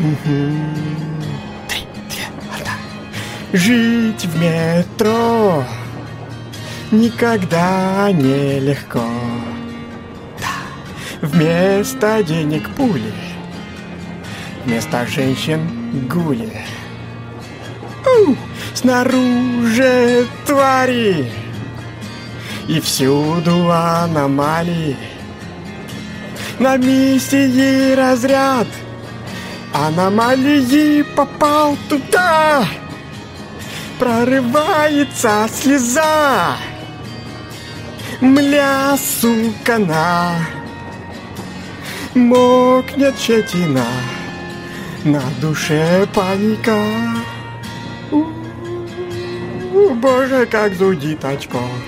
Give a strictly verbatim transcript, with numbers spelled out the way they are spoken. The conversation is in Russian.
Три, две, одна. Жить в метро никогда не легко. Да. Вместо денег пули, вместо женщин гули. У! Снаружи твари и всюду аномалии. На миссии разряд аномалии попал туда. Прорывается слеза. Мля, сука, на. Мокнет щетина. На душе паника. У-у-у, боже, как зудит очко.